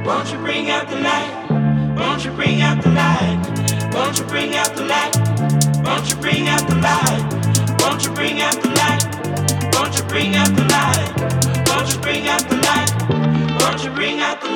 Won't you bring out the light? Won't you bring out the light? Won't you bring out the light? Won't you bring out the light? Won't you bring out the light? Won't you bring out the light? Won't you bring out the light? Won't you bring out the light?